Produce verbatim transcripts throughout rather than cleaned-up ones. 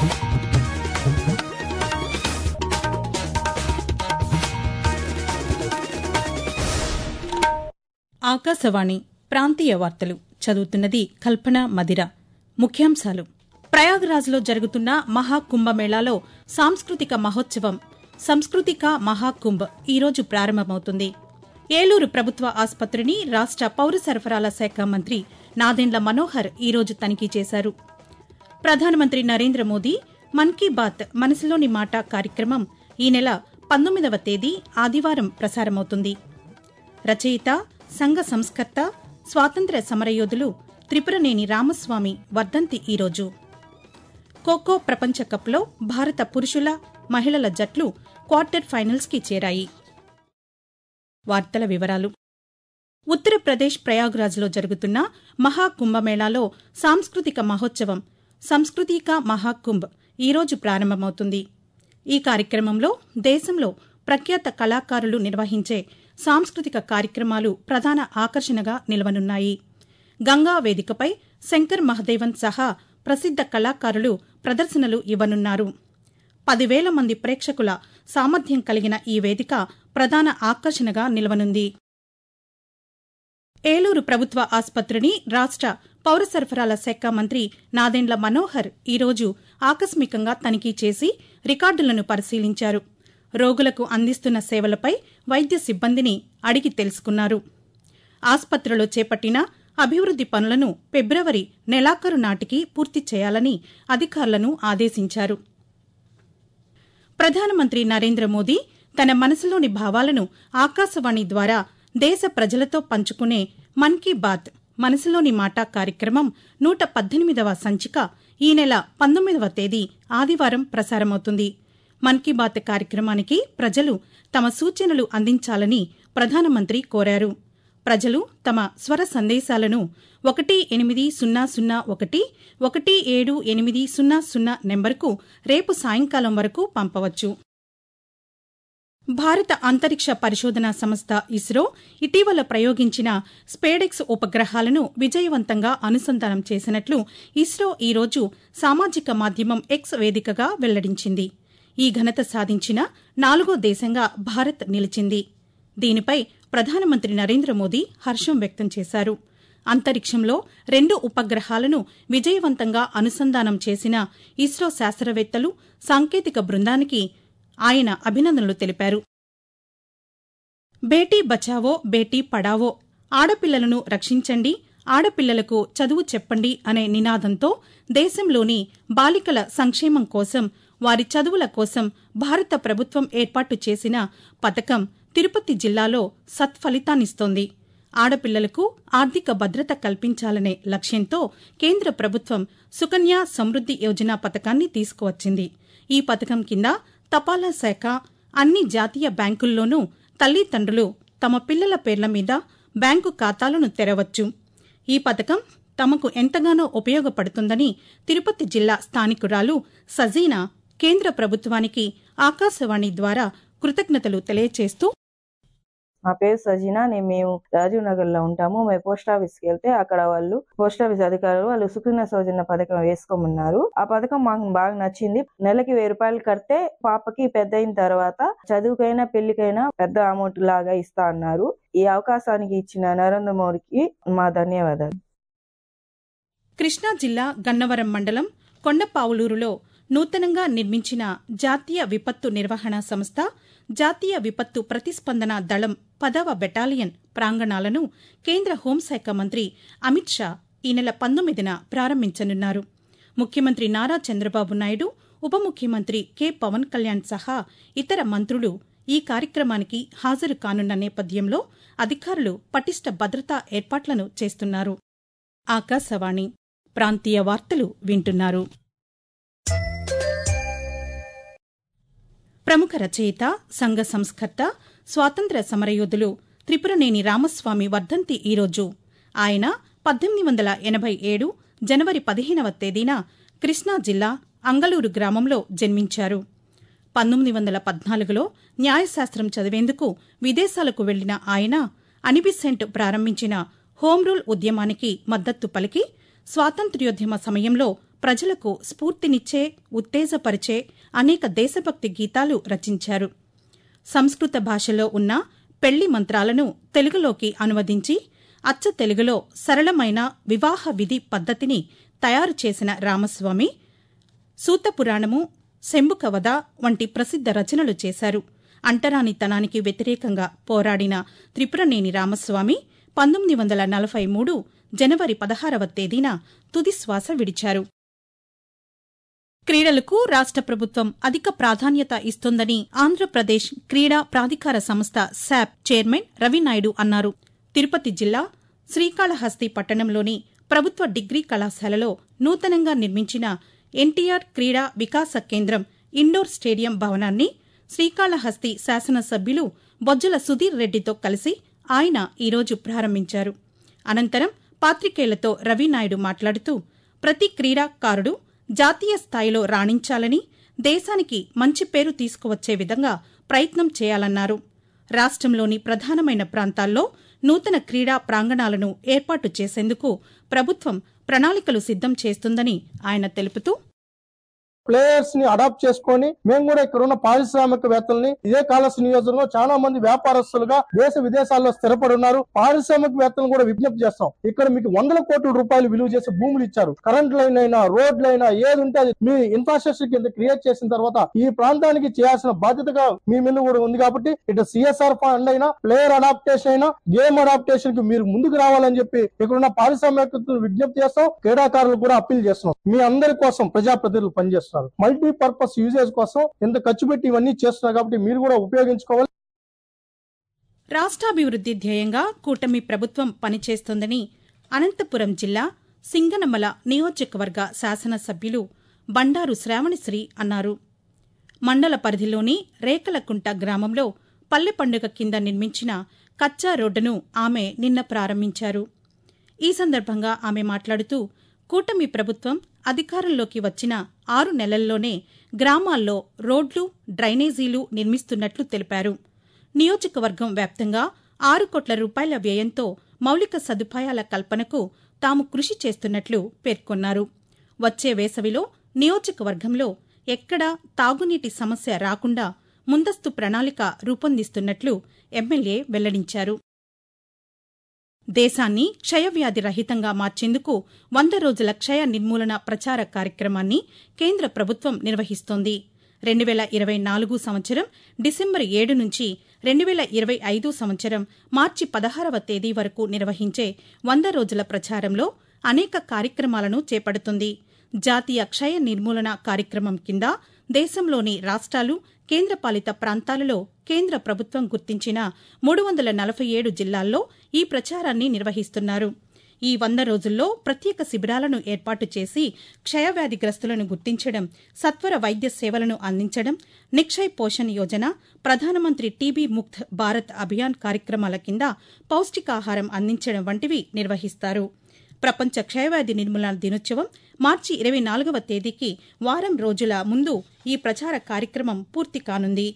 ఆకాశవాణి ప్రాంతీయ వార్తలు చదువుతున్నది కల్పన మదిర. ముఖ్యాంశాలు: ప్రయాగ్రాజ్లో జరుగుతున్న మహాకుంభమేళాలో సాంస్కృతిక మహోత్సవం సంస్కృతిక మహాకుంభ్ ఈరోజు ప్రారంభమవుతుంది. ఏలూరు ప్రభుత్వ ఆసుపత్రిని రాష్ట పౌర సరఫరాల శాఖ మంత్రి నాదెండ్ల మనోహర్ ఈరోజు తనిఖీ చేశారు. ప్రధానమంత్రి నరేంద్ర మోదీ మన్ కీ బాత్ మనసులోని మాట కార్యక్రమం ఈ నెల పంతొమ్మిదవ తేదీ ఆదివారం ప్రసారమవుతుంది. రచయిత, సంఘ సంస్కర్త, స్వాతంత్ర్య సమరయోధులు త్రిపురనేని రామస్వామి వర్ధంతి ఈరోజు. ఖోఖో ప్రపంచ కప్లో భారత పురుషుల, మహిళల జట్లు క్వార్టర్ ఫైనల్స్కి చేరాయి. వార్తల వివరాలు: ఉత్తరప్రదేశ్ ప్రయాగ్రాజ్లో జరుగుతున్న మహాకుంభమేళాలో సాంస్కృతిక మహోత్సవం సంస్కృతిక మహాకుంభ్ ఈరోజు ప్రారంభమవుతుంది. ఈ కార్యక్రమంలో దేశంలో ప్రఖ్యాత కళాకారులు నిర్వహించే సాంస్కృతిక కార్యక్రమాలు ప్రధాన ఆకర్షణగా నిలవనున్నాయి. గంగా వేదికపై శంకర్ మహదేవన్ సహా ప్రసిద్ద కళాకారులు ప్రదర్శనలు ఇవ్వనున్నారు. పదివేల మంది ప్రేక్షకుల సామర్థ్యం కలిగిన ఈ వేదిక ప్రధాన ఆకర్షణగా నిలవనుంది. ఏలూరు ప్రభుత్వ ఆసుపత్రిని రాష్ట పౌర సరఫరాల శాఖ మంత్రి నాదెండ్ల మనోహర్ ఈరోజు ఆకస్మికంగా తనిఖీ చేసి రికార్డులను పరిశీలించారు. రోగులకు అందిస్తున్న సేవలపై వైద్య సిబ్బందిని అడిగి తెలుసుకున్నారు. ఆసుపత్రిలో చేపట్టిన అభివృద్ది పనులను ఫిబ్రవరి నెలాఖరు నాటికి పూర్తి చేయాలని అధికారులను ఆదేశించారు. ప్రధానమంత్రి నరేంద్ర మోదీ తన మనసులోని భావాలను ఆకాశవాణి ద్వారా దేశ ప్రజలతో పంచుకునే మన్ కీ బాత్ మనసులోని మాట కార్యక్రమం నూట పద్దెనిమిదవ సంచిక ఈ నెల పంతొమ్మిదవ తేదీ ఆదివారం ప్రసారమవుతుంది. మన్ కీ బాత్ కార్యక్రమానికి ప్రజలు తమ సూచనలు అందించాలని ప్రధానమంత్రి కోరారు. ప్రజలు తమ స్వర సందేశాలను ఒకటి ఎనిమిది సున్నా సున్నా ఒకటి ఒకటి ఏడు ఎనిమిది సున్నా సున్నా నెంబర్కు రేపు సాయంకాలం వరకు పంపవచ్చు. భారత అంతరిక్ష పరిశోధనా సంస్థ ఇస్రో ఇటీవల ప్రయోగించిన స్పేడెక్స్ ఉపగ్రహాలను విజయవంతంగా అనుసంధానం చేసినట్లు ఇస్రో ఈరోజు సామాజిక మాధ్యమం ఎక్స్ వేదికగా వెల్లడించింది. ఈ ఘనత సాధించిన నాలుగో దేశంగా భారత్ నిలిచింది. దీనిపై ప్రధానమంత్రి నరేంద్ర మోదీ హర్షం వ్యక్తం చేశారు. అంతరిక్షంలో రెండు ఉపగ్రహాలను విజయవంతంగా అనుసంధానం చేసిన ఇస్రో శాస్త్రవేత్తలు, సాంకేతిక బృందానికి ఆయన అభినందనలు తెలిపారు. బేటీ బచావో బేటీ పడావో, ఆడపిల్లలను రక్షించండి, ఆడపిల్లలకు చదువు చెప్పండి అనే నినాదంతో దేశంలోని బాలికల సంక్షేమం కోసం, వారి చదువుల కోసం భారత ప్రభుత్వం ఏర్పాటు చేసిన పథకం తిరుపతి జిల్లాలో సత్ఫలితాన్నిస్తోంది. ఆడపిల్లలకు ఆర్థిక భద్రత కల్పించాలనే లక్ష్యంతో కేంద్ర ప్రభుత్వం సుకన్య సమృద్ది యోజన పథకాన్ని తీసుకువచ్చింది. ఈ పథకం కింద తపాలా శాఖ అన్ని జాతీయ బ్యాంకుల్లోనూ తల్లిదండ్రులు తమ పిల్లల పేర్ల మీద బ్యాంకు ఖాతాలను తెరవచ్చు. ఈ పథకం తమకు ఎంతగానో ఉపయోగపడుతుందని తిరుపతి జిల్లా స్థానికురాలు సజీనా కేంద్ర ప్రభుత్వానికి ఆకాశవాణి ద్వారా కృతజ్ఞతలు తెలియజేస్తూ, మా పేరు సజీనా, నేను మేము రాజీవ్ నగర్ లో ఉంటాము. మేము పోస్ట్ ఆఫీస్ కి వెళ్తే అక్కడ వాళ్ళు పోస్ట్ ఆఫీస్ అధికారులు వాళ్ళు సుకన్య సౌజన్య పథకం వేసుకోమన్నారు. ఆ పథకం మాకు బాగా నచ్చింది. నెలకి వెయ్యి రూపాయలు కడితే పాపకి పెద్ద అయిన తర్వాత చదువుకైనా పెళ్లికైనా పెద్ద అమౌంట్ లాగా ఇస్తా అన్నారు. ఈ అవకాశానికి ఇచ్చిన నరేంద్ర మోడీకి మా ధన్యవాదాలు. కృష్ణా జిల్లా గన్నవరం మండలం కొండపావులూరులో నూతనంగా నిర్మించిన జాతీయ విపత్తు నిర్వహణ సంస్థ, జాతీయ విపత్తు ప్రతిస్పందన దళం పదవ బెటాలియన్ ప్రాంగణాలను కేంద్ర హోంశాఖ మంత్రి అమిత్ షా ఈ నెల పంతొమ్మిదిన ప్రారంభించనున్నారు. ముఖ్యమంత్రి నారా చంద్రబాబు నాయుడు, ఉప ముఖ్యమంత్రి కె పవన్ కళ్యాణ్ సహా ఇతర మంత్రులు ఈ కార్యక్రమానికి హాజరు కానున్న నేపథ్యంలో అధికారులు పటిష్ట భద్రతా ఏర్పాట్లను చేస్తున్నారు. ఆకాశవాణి ప్రాంతీయ వార్తలు వింటున్నారు. ప్రముఖ రచయిత, సంఘ సంస్కర్త, స్వాతంత్ర్య సమరయోధులు త్రిపురనేని రామస్వామి వర్ధంతి ఈరోజు. ఆయన పద్దెనిమిది వందల ఎనభై ఏడు జనవరి పదిహేనవ తేదీన కృష్ణా జిల్లా అంగళూరు గ్రామంలో జన్మించారు. పంతొమ్మిది వందల పద్నాలుగులో న్యాయశాస్త్రం చదివేందుకు విదేశాలకు వెళ్లిన ఆయన అనిబిసెంట్ ప్రారంభించిన హోంరూల్ ఉద్యమానికి మద్దతు పలికి స్వాతంత్ర్యోద్యమ సమయంలో ప్రజలకు స్ఫూర్తినిచ్చే ఉత్తేజపరిచే అనేక దేశభక్తి గీతాలు రచించారు. సంస్కృత భాషలో ఉన్న పెళ్లి మంత్రాలను తెలుగులోకి అనువదించి అచ్చ తెలుగులో సరళమైన వివాహ విధి పద్ధతిని తయారు చేసిన రామస్వామి సూతపురాణము, శంభుకవధ వంటి ప్రసిద్ధ రచనలు చేశారు. అంటరానితనానికి వ్యతిరేకంగా పోరాడిన త్రిపురనేని రామస్వామి పంతొమ్మిది వందల నలభై మూడు జనవరి పదహారవ తేదీన తుదిశ్వాస విడిచారు. క్రీడలకు రాష్ట ప్రభుత్వం అధిక ప్రాధాన్యత ఇస్తోందని ఆంధ్రప్రదేశ్ క్రీడా ప్రాధికార సంస్థ శాప్ చైర్మన్ రవినాయుడు అన్నారు. తిరుపతి జిల్లా శ్రీకాళహస్తి పట్టణంలోని ప్రభుత్వ డిగ్రీ కళాశాలలో నూతనంగా నిర్మించిన ఎన్టీఆర్ క్రీడా వికాస కేంద్రం ఇండోర్ స్టేడియం భవనాన్ని శ్రీకాళహస్తి శాసనసభ్యులు బొజ్జల సుధీర్ రెడ్డితో కలిసి ఆయన ఈరోజు ప్రారంభించారు. అనంతరం పాతికేయులతో రవినాయుడు మాట్లాడుతూ ప్రతి క్రీడాకారుడు జాతీయ స్థాయిలో రాణించాలని, దేశానికి మంచి పేరు తీసుకువచ్చే విధంగా ప్రయత్నం చేయాలన్నారు. రాష్ట్రంలోని ప్రధానమైన ప్రాంతాల్లో నూతన క్రీడా ప్రాంగణాలను ఏర్పాటు చేసేందుకు ప్రభుత్వం ప్రణాళికలు సిద్దం చేస్తుందని ఆయన తెలుపుతూ ప్లేయర్స్ ని అడాప్ట్ చేసుకొని మేము కూడా ఇక్కడ ఉన్న పారిశ్రామికవేత్తల్ని ఇదే కాళహస్తి నియోజకవర్గంలో చాలా మంది వ్యాపారస్తులుగా దేశ విదేశాల్లో స్థిరపడి ఉన్నారు. పారిశ్రామికవేత్తలను కూడా విజ్ఞప్తి చేస్తాం. ఇక్కడ మీకు వందల కోట్ల రూపాయలు విలువ చేసే భూములు ఇచ్చారు. కరెంట్ లైన్ అయినా రోడ్లు అయినా ఏది ఉంటే అది మీ ఇన్ఫ్రాస్ట్రక్చర్ కింద క్రియేట్ చేసిన తర్వాత ఈ ప్రాంతానికి చేయాల్సిన బాధ్యతగా మీ మీద కూడా ఉంది. కాబట్టి ఇటు సిఎస్ఆర్ ఫండ్ అయినా, ప్లేయర్ అడాప్టేషన్ అయినా, గేమ్ అడాప్టేషన్ కి మీరు ముందుకు రావాలని చెప్పి ఇక్కడ ఉన్న పారిశ్రామికవేత్తలు విజ్ఞప్తి చేస్తాం. క్రీడాకారులు కూడా అప్పీల్ చేస్తున్నాం. మీ అందరి కోసం ప్రజాప్రతినిధులు పనిచేస్తున్నారు. మల్టీపర్పస్ యూజేజ్ కోసం ఎంత ఖర్చు పెట్టి ఇవన్నీ చేస్తున్నారు కాబట్టి మీరు కూడా ఉపయోగించుకోవాలి. రాష్ట్రాభివృద్ది ధ్యేయంగా కూటమి ప్రభుత్వం పనిచేస్తోందని అనంతపురం జిల్లా సింగనమల నియోజకవర్గ శాసనసభ్యులు బండారు శ్రావణిశ్రీ అన్నారు. మండల పరిధిలోని రేకలకుంట గ్రామంలో పల్లె పండుగ కింద నిర్మించిన కచ్చా రోడ్డును ఆమె నిన్న ప్రారంభించారు. ఈ సందర్భంగా ఆమె మాట్లాడుతూ కూటమి ప్రభుత్వం అధికారంలోకి వచ్చిన ఆరు నెలల్లోనే గ్రామాల్లో రోడ్లు, డ్రైనేజీలు నిర్మిస్తున్నట్లు తెలిపారు. నియోజకవర్గం వ్యాప్తంగా ఆరు కోట్ల రూపాయల వ్యయంతో మౌలిక సదుపాయాల కల్పనకు తాము కృషి చేస్తున్నట్లు పేర్కొన్నారు. వచ్చే వేసవిలో నియోజకవర్గంలో ఎక్కడా తాగునీటి సమస్య రాకుండా ముందస్తు ప్రణాళిక రూపొందిస్తున్నట్లు ఎమ్మెల్యే వెల్లడించారు. దేశాన్ని క్షయవ్యాధి రహితంగా మార్చేందుకు వంద రోజుల క్షయ నిర్మూలన ప్రచార కార్యక్రమాన్ని కేంద్ర ప్రభుత్వం నిర్వహిస్తోంది. రెండు వేల ఇరవై నాలుగు సంవత్సరం డిసెంబర్ ఏడు నుంచి రెండు వేల ఇరవై ఐదు సంవత్సరం మార్చి పదహారవ తేదీ వరకు నిర్వహించే వంద రోజుల ప్రచారంలో అనేక కార్యక్రమాలను చేపడుతుంది. జాతీయ క్షయ నిర్మూలన కార్యక్రమం కింద దేశంలోని రాష్ట్రాలు, కేంద్రపాలిత ప్రాంతాలలో కేంద్ర ప్రభుత్వం గుర్తించిన మూడు వందల నలభై ఏడు జిల్లాల్లో ఈ ప్రచారాన్ని నిర్వహిస్తున్నారు. ఈ వంద రోజుల్లో ప్రత్యేక శిబిరాలను ఏర్పాటు చేసి క్షయవ్యాధిగ్రస్తులను గుర్తించడం, సత్వర వైద్య సేవలను అందించడం, నిక్షయ్ పోషణ్ యోజన, ప్రధానమంత్రి టీబీ ముక్త్ భారత్ అభియాన్ కార్యక్రమాల కింద పౌష్టికాహారం అందించడం వంటివి నిర్వహిస్తారు. ప్రపంచ క్షయవ్యాధి నిర్మూలన దినోత్సవం మార్చి ఇరవై నాలుగవ తేదీకి వారం రోజుల ముందు ఈ ప్రచార కార్యక్రమం పూర్తి కానుంది.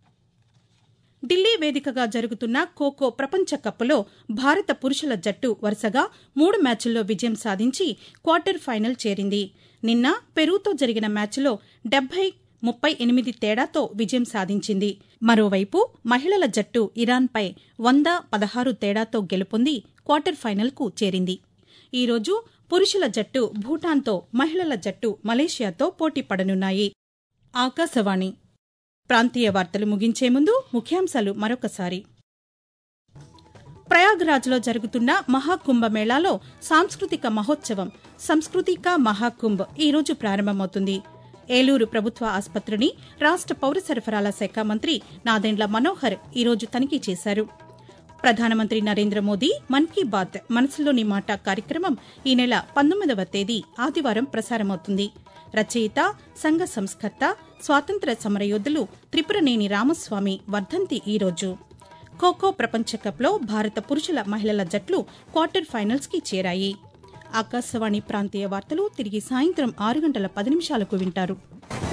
ఢిల్లీ వేదికగా జరుగుతున్న ఖోఖో ప్రపంచ కప్లో భారత పురుషుల జట్టు వరుసగా మూడు మ్యాచ్ల్లో విజయం సాధించి క్వార్టర్ ఫైనల్ చేరింది. నిన్న పెరూతో జరిగిన మ్యాచ్లో డెబ్బై ముప్పై ఎనిమిది తేడాతో విజయం సాధించింది. మరోవైపు మహిళల జట్టు ఇరాన్పై వంద పదహారు తేడాతో గెలుపొంది క్వార్టర్ ఫైనల్కు చేరింది. ఈరోజు పురుషుల జట్టు భూటాన్తో, మహిళల జట్టు మలేషియాతో పోటీ పడనున్నాయి. ఆకాశవాణి ప్రాంతీయ వార్తలు ముగించే ముందు ముఖ్యాంశాలు మరొకసారి. ప్రయాగ్రాజ్లో జరుగుతున్న మహాకుంభమేళాలో సాంస్కృతిక మహోత్సవం సంస్కృతిక మహాకుంభ్ ఈరోజు ప్రారంభమవుతుంది. ఏలూరు ప్రభుత్వ ఆసుపత్రిని రాష్ట పౌర సరఫరాల శాఖ మంత్రి నాదెండ్ల మనోహర్ ఈరోజు తనిఖీ చేశారు. ప్రధానమంత్రి నరేంద్ర మోదీ మన్ కీ బాత్ మనసులోని మాట కార్యక్రమం ఈ నెల పంతొమ్మిదవ తేదీ ఆదివారం ప్రసారమవుతుంది. రచయిత, సంఘ సంస్కర్త, స్వాతంత్ర్య సమరయోధులు త్రిపురనేని రామస్వామి వర్ధంతి ఈరోజు. ఖోఖో ప్రపంచకప్లో భారత పురుషుల, మహిళల జట్లు క్వార్టర్ ఫైనల్స్ కి చేరాయి. ఆకాశవాణి ప్రాంతీయ వార్తలు తిరిగి సాయంత్రం ఆరు గంటల పది నిమిషాలకు వింటారు.